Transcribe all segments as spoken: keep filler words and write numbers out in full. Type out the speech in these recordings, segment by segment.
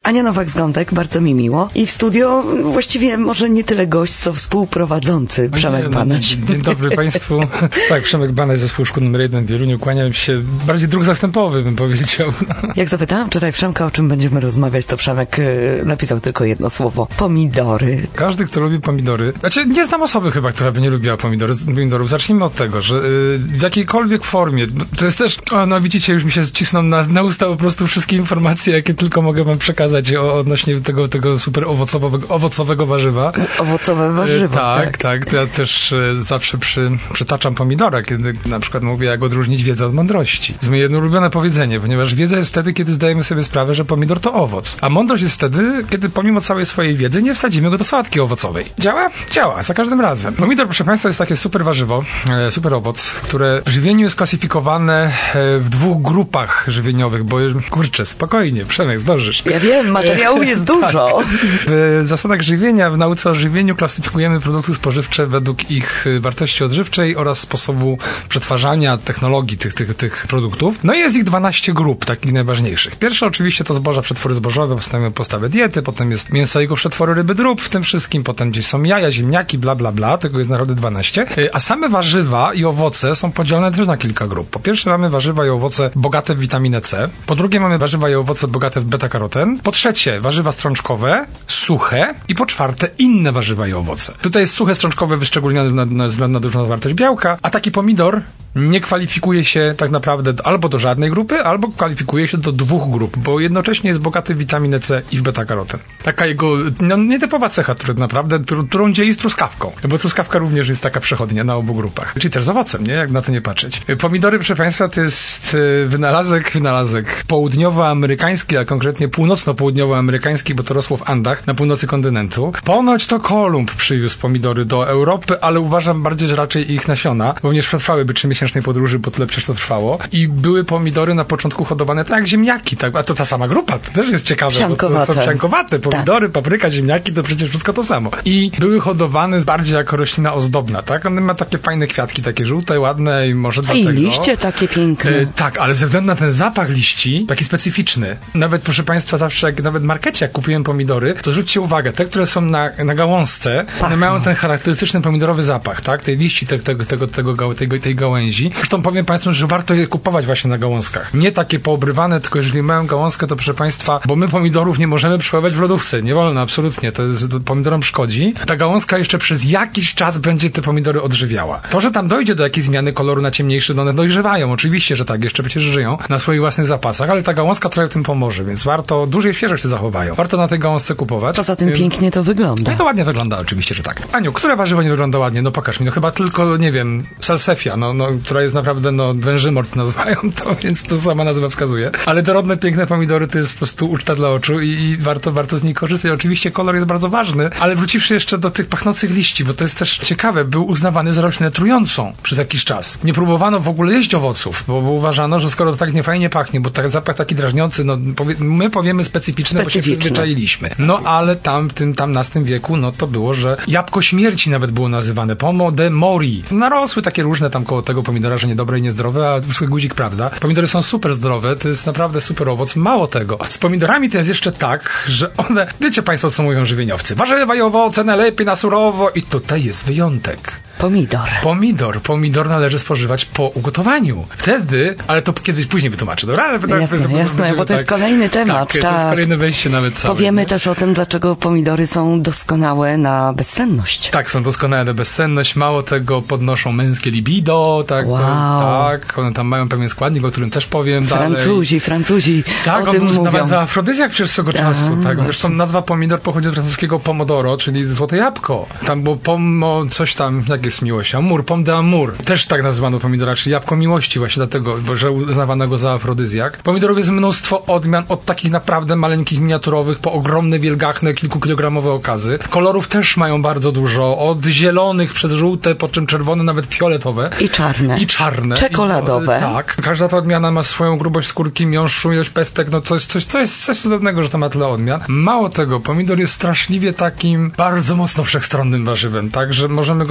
Ania Nowak-Zgądek, bardzo mi miło. I w studio właściwie może nie tyle gość, co współprowadzący Przemek nie, Banaś. No, dzień dobry Państwu. Tak, Przemek Banaś, Zespół Szkół numer jeden w Wieluniu. Kłaniam się, bardziej dróg zastępowy bym powiedział. Jak zapytałam wczoraj Przemka, o czym będziemy rozmawiać, to Przemek y, napisał tylko jedno słowo. Pomidory. Każdy, kto lubi pomidory... Znaczy, nie znam osoby chyba, która by nie lubiła pomidory, pomidorów. Zacznijmy od tego, że y, w jakiejkolwiek formie, to jest też... O, no widzicie, już mi się cisną na, na usta po prostu wszystkie informacje, jakie tylko mogę wam przekazać o, odnośnie tego, tego super owocowego, owocowego warzywa. Owocowe warzywa, tak. tak. Tak, tak. Ja też y, zawsze przy, przytaczam pomidora, kiedy na przykład mówię, jak odróżnić wiedzę od mądrości. To jest moje jedno ulubione powiedzenie, ponieważ wiedza jest wtedy, kiedy zdajemy sobie sprawę, że pomidor to owoc. A mądrość jest wtedy, kiedy pomimo całej swojej wiedzy nie wsadzimy go do sałatki owocowej. Działa? Działa, za każdym razem. Pomidor, proszę Państwa, jest takie super warzywo, e, super owoc, które w żywieniu jest klasyfikowane e, w dwóch grupach żywieniowych, bo kurczę, spokojnie, Przemek, zdążysz. Ja wiem, materiału jest dużo. Tak. W zasadach żywienia, w nauce o żywieniu klasyfikujemy produkty spożywcze według ich wartości odżywczej oraz sposobu przetwarzania, technologii tych, tych, tych produktów. No i jest ich dwanaście grup, takich najważniejszych. Pierwsza oczywiście to zboża, przetwory zbożowe, postawimy postawę diety, potem jest mięso, jego przetwory, ryby, drób w tym wszystkim, potem gdzieś są jaja, ziemniaki, bla, bla, bla, tego jest naprawdę dwanaście. A same warzywa i owoce są podzielone też na kilka grup. Po pierwsze mamy warzywa i owoce bogate w witaminę C, po drugie mamy warzywa i owoce bogate w beta-karoten, po trzecie warzywa strączkowe, suche i po czwarte inne warzywa i owoce. Tutaj jest suche strączkowe wyszczególnione na, na, na, na dużą zawartość białka, a taki pomidor nie kwalifikuje się tak naprawdę albo do żadnej grupy, albo kwalifikuje się do dwóch grup, bo jednocześnie jest bogaty w witaminę C i w beta-karoten. Taka jego no, nietypowa cecha, która naprawdę, którą dzieli z truskawką, bo truskawka również jest taka przechodnia na obu grupach. Czyli też z owocem, nie? Jak na to nie patrzeć. Pomidory, proszę Państwa, to jest wynalazek, wynalazek południowoamerykański, a konkretnie północno-południowoamerykański, bo to rosło w Andach na północy kontynentu. Ponoć to Kolumb przywiózł pomidory do Europy, ale uważam bardziej, że raczej ich nasiona, bo nie przetrwałyby trzymiesięcznej podróży, bo tyle przecież to trwało. I były pomidory na początku hodowane tak jak ziemniaki, tak? A to ta sama grupa, to też jest ciekawe. Psiankowate. Bo to są psiankowate. Pomidory, tak. Papryka, ziemniaki, to przecież wszystko to samo. I były hodowane bardziej jako roślina ozdobna, tak? One ma takie fajne kwiatki, takie żółte, ładne i może do I tego... liście takie piękne. E, tak, ale ze względu na ten zapach liści, taki specyficzny. Nawet, proszę Państwa, zawsze jak nawet w markecie, jak kupiłem pomidory, to zwróćcie uwagę, te, które są na, na gałązce, one mają ten charakterystyczny pomidorowy zapach, tak? Tej liści, te, tego, tego, tego, tego, tej gałęzi. Zresztą powiem Państwu, że warto je kupować właśnie na gałązkach. Nie takie poobrywane, tylko jeżeli mają gałązkę, to proszę Państwa, bo my pomidorów nie możemy przechowywać w lodówce. Nie wolno, absolutnie. To jest, pomidorom szkodzi. Ta gałązka jeszcze przez jakiś czas będzie te pomidory odżywiała. To, że tam dojdzie do jakiejś zmiany koloru na ciemniejszy, no one dojrzewają. Oczywiście, że tak, jeszcze przecież żyją na swoich własnych zapasach, ale ta gałązka trochę w tym pomoże, więc warto, dłużej świeżość się zachowają. Warto na tej gałązce kupować. Poza tym Ym... pięknie to wygląda. No to ładnie wygląda, oczywiście, że tak. Aniu, które warzywo nie wygląda ładnie? No pokaż mi. No chyba tylko, nie wiem, salsefia, no, no, która jest naprawdę, no, wężymort nazywają to, więc to sama nazwa wskazuje. Ale dorodne, piękne pomidory to jest po prostu uczta dla oczu i, i warto, warto z nich korzystać. Oczywiście kolor jest bardzo ważny, ale wróciwszy jeszcze do tych pachnących liści, bo to jest też ciekawe, był uznawany za roślinę trującą przez jakiś czas. Nie próbowano w ogóle jeść owoców, bo, bo uważano, że skoro to tak niefajnie pachnie, bo tak zapach taki drażniący, no powie, my powiemy specyficzny, bo się przyzwyczailiśmy. No ale tam w tym tamnastym wieku, no to było, że jabłko śmierci nawet było nazywane, pomo de mori. Narosły takie różne tam koło tego pomidora, że niedobre i niezdrowe, a wszystko guzik, prawda? Pomidory są super zdrowe, to jest naprawdę super owoc. Mało tego. Z pomidorami to jest jeszcze tak, że one, wiecie Państwo, co mówią żywieniowcy. Warzywa i owoce najlepiej na surowo i tutaj jest wyjątek. Pomidor. Pomidor. Pomidor należy spożywać po ugotowaniu. Wtedy, ale to kiedyś później wytłumaczę. Dobra, ale jasne, jasne, jasne, bo to jest tak, kolejny temat. Tak, tak. to jest kolejne wejście nawet całe. Powiemy nie? też o tym, dlaczego pomidory są doskonałe na bezsenność. Tak, są doskonałe na bezsenność. Mało tego, podnoszą męskie libido. Tak, wow. tak, one tam mają pewien składnik, o którym też powiem Francuzi, dalej. Francuzi tak, o on tym był mówią. nawet za afrodyzjak przecież swego czasu. Tak, zresztą nazwa pomidor pochodzi od francuskiego pomodoro, czyli złote jabłko. Tam było pomo, coś tam, jak jest miłość, amur, pomme d'amour. Też tak nazywano pomidora, czyli jabłko miłości, właśnie dlatego, bo, że uznawano go za afrodyzjak. Pomidorów jest mnóstwo odmian, od takich naprawdę maleńkich, miniaturowych, po ogromne, wielgachne, kilkukilogramowe okazy. Kolorów też mają bardzo dużo, od zielonych przez żółte, po czym czerwone, nawet fioletowe. I czarne. I czarne. Czekoladowe. I, tak. Każda ta odmiana ma swoją grubość skórki, miąższu, ilość pestek, no coś, coś, coś, coś cudownego, że to ma tyle odmian. Mało tego, pomidor jest straszliwie takim bardzo mocno wszechstronnym warzywem, tak, że możemy go spożywać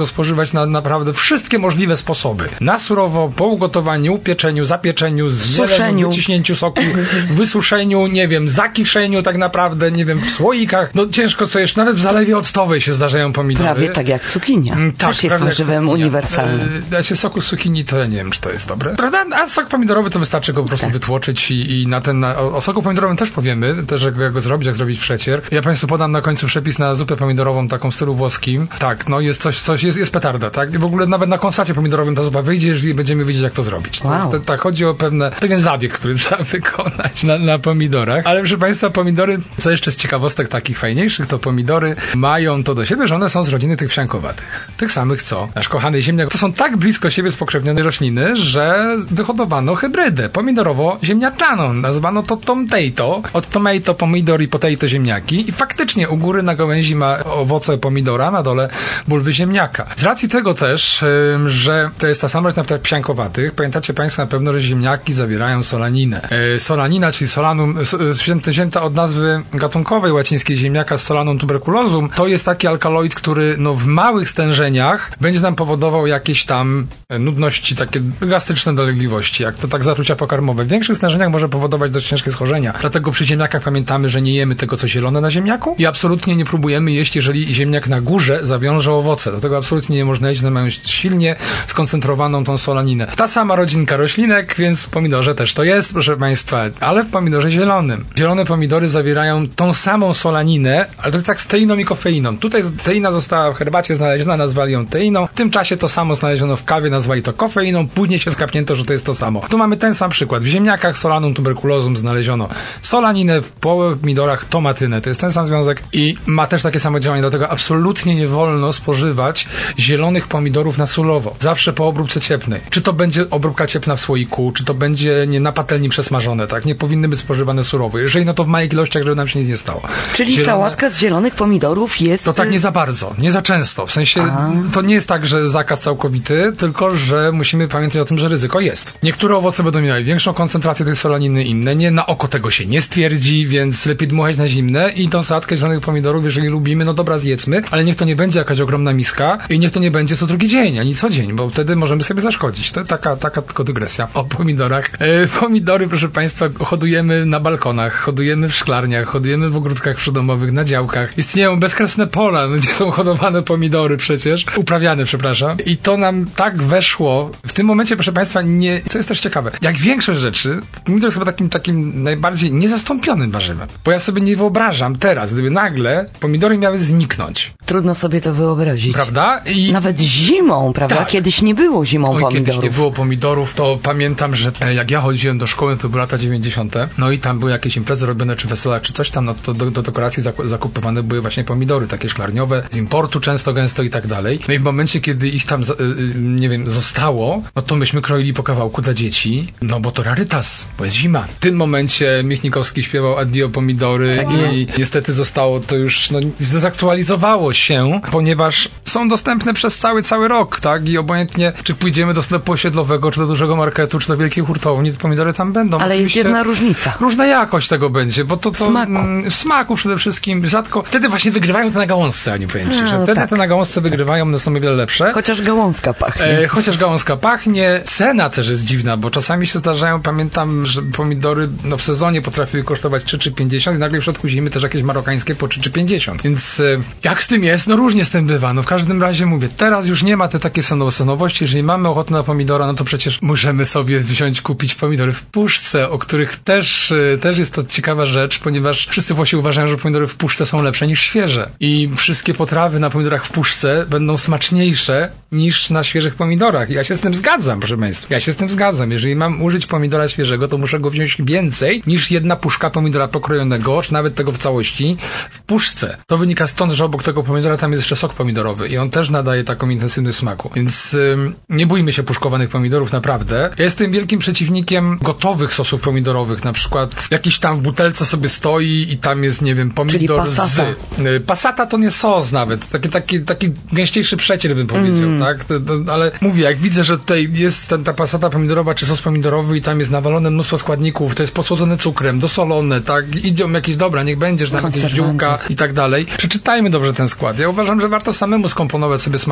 stosować na naprawdę wszystkie możliwe sposoby. Na surowo, po ugotowaniu, pieczeniu, zapieczeniu, suszeniu, wyciśnięciu soku, wysuszeniu, nie wiem, zakiszeniu tak naprawdę, nie wiem, w słoikach. No ciężko co jeszcze, nawet w zalewie octowej się zdarzają pomidory. Prawie tak jak cukinia. Mm, tak, też jest warzywem uniwersalnym. Ja się soku z cukinii to ja nie wiem, czy to jest dobre. Prawda? A sok pomidorowy to wystarczy go po prostu tak. wytłoczyć i, i na ten, na, o, o soku pomidorowym też powiemy, też jak, jak go zrobić, jak zrobić przecier. Ja Państwu podam na końcu przepis na zupę pomidorową, taką w stylu włoskim. Tak, no jest coś, coś jest, jest petarda, tak? I w ogóle nawet na konsacie pomidorowym ta zupa wyjdzie, jeżeli będziemy wiedzieć, jak to zrobić. Wow. To, to, tak, chodzi o pewne, pewien zabieg, który trzeba wykonać na, na pomidorach. Ale proszę Państwa, pomidory, co jeszcze z ciekawostek takich fajniejszych, to pomidory mają to do siebie, że one są z rodziny tych wsiankowatych. Tych samych co nasz kochany ziemniak. To są tak blisko siebie spokrewnione rośliny, że wyhodowano hybrydę pomidorowo-ziemniaczaną. Nazwano to tomato. Od tomato, pomidor i potato ziemniaki. I faktycznie u góry na gałęzi ma owoce pomidora, na dole bulwy ziemniaka. Z racji tego też, że to jest ta sama roślina w psiankowatych, pamiętacie Państwo na pewno, że ziemniaki zawierają solaninę. Solanina, czyli solanum, wzięta od nazwy gatunkowej łacińskiej ziemniaka, solanum tuberculosum, to jest taki alkaloid, który no, w małych stężeniach będzie nam powodował jakieś tam nudności, takie gastryczne dolegliwości, jak to tak zatrucia pokarmowe. W większych stężeniach może powodować dość ciężkie schorzenia. Dlatego przy ziemniakach pamiętamy, że nie jemy tego, co zielone na ziemniaku i absolutnie nie próbujemy jeść, jeżeli ziemniak na górze zawiąże owoce. Dlatego absolutnie nie można jeść, one mają silnie skoncentrowaną tą solaninę. Ta sama rodzinka roślinek, więc w pomidorze też to jest, proszę Państwa, ale w pomidorze zielonym. Zielone pomidory zawierają tą samą solaninę, ale to jest tak z teiną i kofeiną. Tutaj teina została w herbacie znaleziona, nazwali ją teiną. W tym czasie to samo znaleziono w kawie, nazwali to kofeiną. Później się skapnięto, że to jest to samo. Tu mamy ten sam przykład. W ziemniakach solanum tuberculosum znaleziono solaninę, w pomidorach tomatynę. To jest ten sam związek i ma też takie samo działanie. Dlatego absolutnie nie wolno spożywać zielonych pomidorów na surowo. Zawsze po obróbce cieplnej. Czy to będzie obróbka cieplna w słoiku, czy to będzie nie na patelni przesmażone, tak? Nie powinny być spożywane surowo. Jeżeli no to w małych ilościach, żeby nam się nic nie stało. Czyli Zielone... sałatka z zielonych pomidorów jest... To tak nie za bardzo, nie za często. W sensie A. to nie jest tak, że zakaz całkowity, tylko że musimy pamiętać o tym, że ryzyko jest. Niektóre owoce będą miały większą koncentrację tej solaniny, inne nie. Na oko tego się nie stwierdzi, więc lepiej dmuchać na zimne i tą sałatkę zielonych pomidorów, jeżeli lubimy, no dobra, zjedzmy, ale niech to nie będzie jakaś ogromna miska i niech to nie będzie co drugi dzień, ani co dzień, bo wtedy możemy sobie zaszkodzić. To taka, taka tylko dygresja o pomidorach. E, pomidory, proszę Państwa, hodujemy na balkonach, hodujemy w szklarniach, hodujemy w ogródkach przydomowych, na działkach. Istnieją bezkresne pola, gdzie są hodowane pomidory przecież, uprawiane, przepraszam. I to nam tak weszło. W tym momencie, proszę Państwa, nie, co jest też ciekawe, jak większość rzeczy, pomidor jest chyba takim, takim najbardziej niezastąpionym warzywem. Bo ja sobie nie wyobrażam teraz, gdyby nagle pomidory miały zniknąć. Trudno sobie to wyobrazić. Prawda? I... Nawet zimą, prawda? Tak. Kiedyś nie było zimą Oj, pomidorów. Kiedyś nie było pomidorów, to pamiętam, że jak ja chodziłem do szkoły, to były lata dziewięćdziesiąte, no i tam były jakieś imprezy robione, czy wesela, czy coś tam, no to do, do dekoracji zakupywane były właśnie pomidory, takie szklarniowe, z importu często, gęsto i tak dalej. No i w momencie, kiedy ich tam, nie wiem, zostało, no to myśmy kroili po kawałku dla dzieci, no bo to rarytas, bo jest zima. W tym momencie Michnikowski śpiewał Addio pomidory tak i jest. Niestety zostało to już, no, zdezaktualizowało się, ponieważ są dostępne przez cały, cały rok, tak? I obojętnie, czy pójdziemy do sklepu osiedlowego, czy do dużego marketu, czy do wielkiej hurtowni, te pomidory tam będą. Ale oczywiście jest jedna różnica. Różna jakość tego będzie, bo to, to w smaku. Mm, w smaku przede wszystkim rzadko. Wtedy właśnie wygrywają te na gałązce, a nie powiem ci, że no wtedy tak. te na gałązce wygrywają, one są o wiele lepsze. Chociaż gałązka pachnie. E, chociaż gałązka pachnie. Cena też jest dziwna, bo czasami się zdarzają, pamiętam, że pomidory no, w sezonie potrafiły kosztować trzy czy pięćdziesiąt i nagle w środku zimy też jakieś marokańskie po trzy czy pięćdziesiąt. Więc e, jak z tym jest? No różnie z tym bywa. No w każdym razie mówię, teraz już nie ma te takie senowości. Jeżeli mamy ochotę na pomidora, no to przecież możemy sobie wziąć, kupić pomidory w puszce, o których też, też jest to ciekawa rzecz, ponieważ wszyscy Włosi uważają, że pomidory w puszce są lepsze niż świeże. I wszystkie potrawy na pomidorach w puszce będą smaczniejsze niż na świeżych pomidorach. Ja się z tym zgadzam, proszę Państwa. Ja się z tym zgadzam. Jeżeli mam użyć pomidora świeżego, to muszę go wziąć więcej niż jedna puszka pomidora pokrojonego, czy nawet tego w całości, w puszce. To wynika stąd, że obok tego pomidora tam jest jeszcze sok pomidorowy i on też nadaje taką intensywność smaku. Więc ym, nie bójmy się puszkowanych pomidorów, naprawdę. Ja jestem wielkim przeciwnikiem gotowych sosów pomidorowych, na przykład jakiś tam w butelce sobie stoi i tam jest, nie wiem, pomidor z... Y, passata to nie sos nawet. Taki, taki, taki gęściejszy przecier bym powiedział, mm. tak? To, to, ale mówię, jak widzę, że tutaj jest ten, ta passata pomidorowa czy sos pomidorowy i tam jest nawalone mnóstwo składników, to jest posłodzone cukrem, dosolone, tak? Idą jakieś, dobra, niech będzie, że tam jakieś ziółka i tak dalej. Przeczytajmy dobrze ten skład. Ja uważam, że warto samemu skomponować sobie smak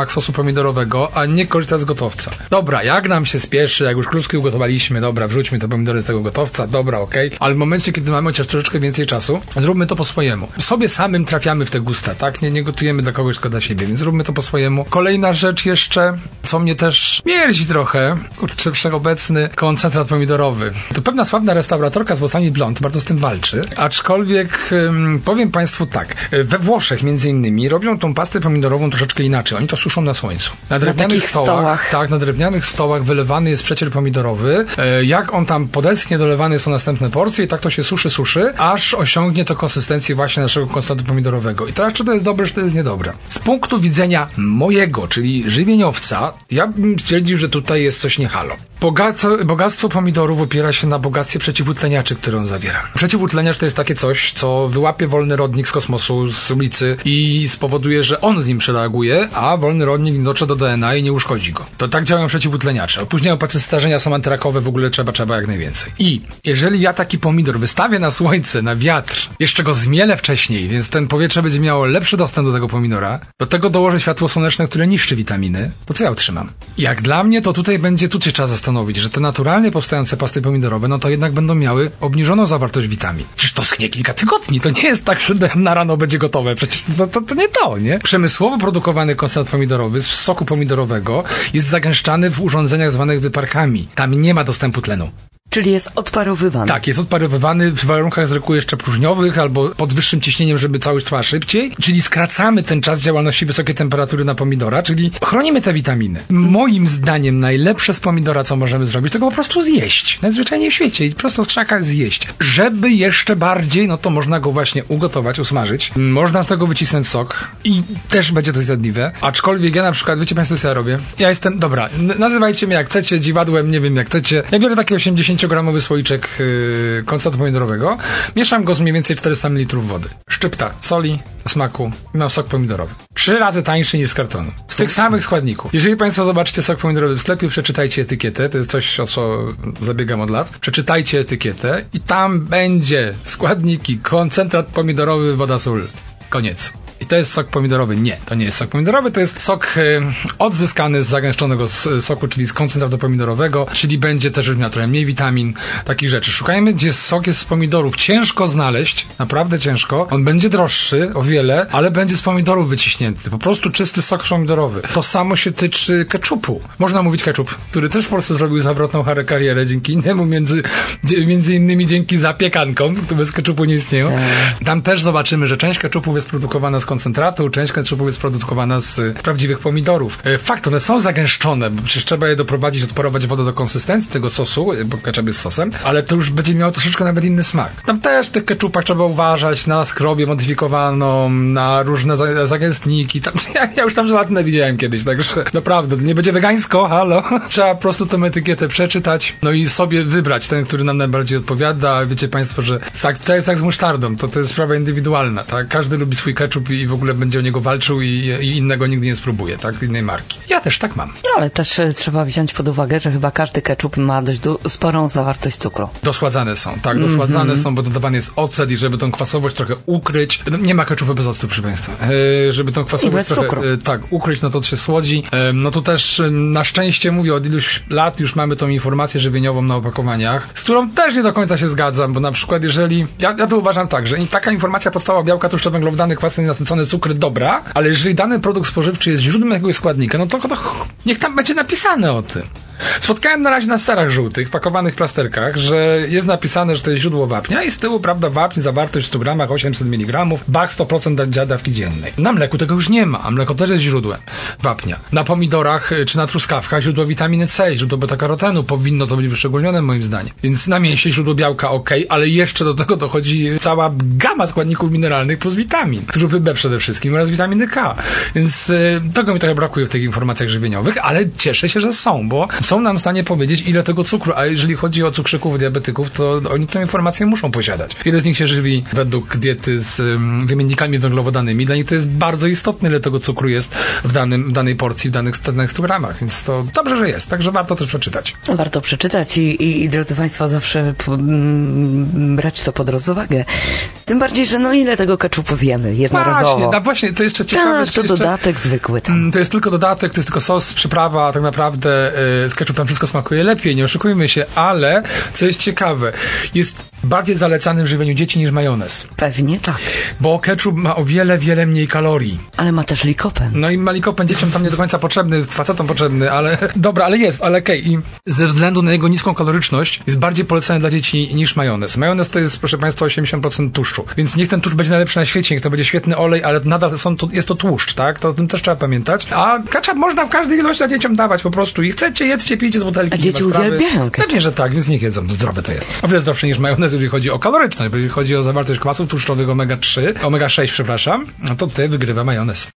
smak sosu pomidorowego, a nie korzystać z gotowca. Dobra, jak nam się spieszy, jak już kluski ugotowaliśmy, dobra, wrzućmy te pomidory z tego gotowca, dobra, okej, okay. Ale w momencie, kiedy mamy chociaż troszeczkę więcej czasu, zróbmy to po swojemu. Sobie samym trafiamy w te gusta, tak? Nie, nie gotujemy dla kogoś, tylko dla siebie, więc zróbmy to po swojemu. Kolejna rzecz jeszcze, co mnie też mierzi trochę, kurczę, wszechobecny koncentrat pomidorowy. To pewna sławna restauratorka z włosami blond bardzo z tym walczy, aczkolwiek um, powiem Państwu tak, we Włoszech między innymi robią tą pastę pomidorową troszeczkę inaczej. Oni to suszą na słońcu. Na drewnianych na stołach, stołach. Tak, na drewnianych stołach wylewany jest przecier pomidorowy. E, jak on tam podeschnie, dolewane są następne porcje i tak to się suszy, suszy, aż osiągnie to konsystencję właśnie naszego koncentratu pomidorowego. I teraz, czy to jest dobre, czy to jest niedobre? Z punktu widzenia mojego, czyli żywieniowca, ja bym stwierdził, że tutaj jest coś nie halo. Bogactwo, bogactwo pomidorów opiera się na bogactwie przeciwutleniaczy, które on zawiera. Przeciwutleniacz to jest takie coś, co wyłapie wolny rodnik z kosmosu, z ulicy i spowoduje, że on z nim przereaguje, a wolny rodnik dotrze do D N A i nie uszkodzi go. To tak działają przeciwutleniacze. Opóźniają proces starzenia, są antyrakowe, w ogóle trzeba, trzeba jak najwięcej. I jeżeli ja taki pomidor wystawię na słońce, na wiatr, jeszcze go zmielę wcześniej, więc ten powietrze będzie miało lepszy dostęp do tego pomidora, do tego dołożę światło słoneczne, które niszczy witaminy, to co ja otrzymam? Jak dla mnie, to tutaj będzie, tu się trzeba zastanowić, że te naturalnie powstające pasty pomidorowe, no to jednak będą miały obniżoną zawartość witamin. Przecież to schnie kilka tygodni, to nie jest tak, że na rano będzie gotowe, przecież to, to, to nie to, nie? Przemysłowo produkowany koncentrat pomidorowy z soku pomidorowego jest zagęszczany w urządzeniach zwanych wyparkami. Tam nie ma dostępu tlenu. Czyli jest odparowywany. Tak, jest odparowywany w warunkach z reguły jeszcze próżniowych albo pod wyższym ciśnieniem, żeby całość trwała szybciej. Czyli skracamy ten czas działalności wysokiej temperatury na pomidora, czyli chronimy te witaminy. Moim zdaniem najlepsze z pomidora, co możemy zrobić, to go po prostu zjeść. Najzwyczajniej w świecie i prosto z krzaka zjeść. Żeby jeszcze bardziej, no to można go właśnie ugotować, usmażyć. Można z tego wycisnąć sok i też będzie to zjadliwe. Aczkolwiek ja na przykład, wiecie Państwo, co ja robię? Ja jestem, dobra, n- nazywajcie mnie jak chcecie, dziwadłem, nie wiem jak chcecie. Ja biorę takie osiemdziesięciogramowy słoiczek yy, koncentratu pomidorowego, mieszam go z mniej więcej czterysta mililitrów wody. Szczypta soli, smaku i mam sok pomidorowy. Trzy razy tańszy niż z kartonu. Z tych samych składników. Jeżeli Państwo zobaczycie sok pomidorowy w sklepie, przeczytajcie etykietę, to jest coś, o co zabiegam od lat. Przeczytajcie etykietę i tam będzie składniki, koncentrat pomidorowy, woda, sól. Koniec. I to jest sok pomidorowy. Nie, to nie jest sok pomidorowy, to jest sok y, odzyskany z zagęszczonego soku, czyli z koncentratu pomidorowego, czyli będzie też już miał trochę mniej witamin, takich rzeczy. Szukajmy, gdzie sok jest z pomidorów. Ciężko znaleźć, naprawdę ciężko. On będzie droższy o wiele, ale będzie z pomidorów wyciśnięty. Po prostu czysty sok pomidorowy. To samo się tyczy keczupu. Można mówić keczup, który też w Polsce zrobił zawrotną karierę dzięki innemu, między, między innymi dzięki zapiekankom, które bez keczupu nie istnieją. Tam też zobaczymy, że część keczupów jest produkowana z koncentratu, część keczupów jest produkowana z prawdziwych pomidorów. Fakt, one są zagęszczone, bo przecież trzeba je doprowadzić, odparować wodę do konsystencji tego sosu, bo keczup jest sosem, ale to już będzie miało troszeczkę nawet inny smak. Tam też w tych keczupach trzeba uważać na skrobię modyfikowaną, na różne za- zagęstniki. Tam, ja, ja już tam żelatynę widziałem kiedyś, także naprawdę, to nie będzie wegańsko, halo. Trzeba po prostu tę etykietę przeczytać, no i sobie wybrać ten, który nam najbardziej odpowiada. Wiecie Państwo, że to jest jak z musztardą, to, to jest sprawa indywidualna, tak? Każdy lubi swój keczup i w ogóle będzie o niego walczył i, i innego nigdy nie spróbuje, tak? Innej marki. Ja też tak mam. No ale też e, trzeba wziąć pod uwagę, że chyba każdy keczup ma dość du- sporą zawartość cukru. Dosładzane są, tak, dosładzane mm-hmm. są, bo dodawany jest ocet i żeby tą kwasowość trochę ukryć. Nie ma keczupu bez octu, proszę Państwa. E, żeby tą kwasowość trochę e, tak, ukryć, no to się słodzi. E, no tu też e, na szczęście mówię, od iluś lat już mamy tą informację żywieniową na opakowaniach, z którą też nie do końca się zgadzam, bo na przykład jeżeli, ja, ja to uważam tak, że taka informacja podstawa białka, tłuszcze węglowodany, kwasy nienasycone, cukry, dobra, ale jeżeli dany produkt spożywczy jest źródłem jakiegoś składnika, no to, to niech tam będzie napisane o tym. Spotkałem na razie na serach żółtych, pakowanych w plasterkach, że jest napisane, że to jest źródło wapnia i z tyłu, prawda, wapń, zawartość w stu gramach, osiemset miligramów, bak sto procent dawki dziennej. Na mleku tego już nie ma, a mleko też jest źródłem wapnia. Na pomidorach czy na truskawkach źródło witaminy C, źródło beta-karotenu, powinno to być wyszczególnione moim zdaniem. Więc na mięsie źródło białka ok, ale jeszcze do tego dochodzi cała gama składników mineralnych plus witamin. Grupy B przede wszystkim oraz witaminy K. Więc y, tego mi trochę brakuje w tych informacjach żywieniowych, ale cieszę się, że są, bo są nam w stanie powiedzieć, ile tego cukru, a jeżeli chodzi o cukrzyków, diabetyków, to oni tę informację muszą posiadać. Ile z nich się żywi według diety z um, wymiennikami węglowodanymi. Dla nich to jest bardzo istotne, ile tego cukru jest w, danym, w danej porcji, w danych, danych stu gramach, więc to dobrze, że jest, także warto też przeczytać. Warto przeczytać i, i, i drodzy Państwo, zawsze p- m, brać to pod rozwagę. Tym bardziej, że no ile tego keczupu zjemy jednorazowo. Właśnie, no właśnie, to jeszcze ciekawe. Tak, to jeszcze, dodatek zwykły tam. To jest tylko dodatek, to jest tylko sos, przyprawa, tak naprawdę y, z keczupem wszystko smakuje lepiej, nie oszukujmy się, ale co jest ciekawe, jest bardziej zalecany w żywieniu dzieci niż majonez. Pewnie tak. Bo ketchup ma o wiele, wiele mniej kalorii. Ale ma też likopen. No i ma likopen, dzieciom tam nie do końca potrzebny, facetom potrzebny, ale dobra, ale jest, ale okej. Okay. I ze względu na jego niską kaloryczność jest bardziej polecany dla dzieci niż majonez. Majonez to jest, proszę Państwa, osiemdziesiąt procent tłuszczu. Więc niech ten tłuszcz będzie najlepszy na świecie, niech to będzie świetny olej, ale nadal są to, jest to tłuszcz, tak? To o tym też trzeba pamiętać. A ketchup można w każdej ilości dla dzieciom dawać po prostu. I chcecie, jedzcie, pijcie z butelki. A dzieci uwielbiają ketchup. Pewnie, że tak, więc niech jedzą. Zdrowe to jest. O wiele zdrowsze niż majonez, jeżeli chodzi o kaloryczność. Jeżeli chodzi o zawartość kwasów tłuszczowych omega trzy, omega sześć, przepraszam, no to tutaj wygrywa majonez.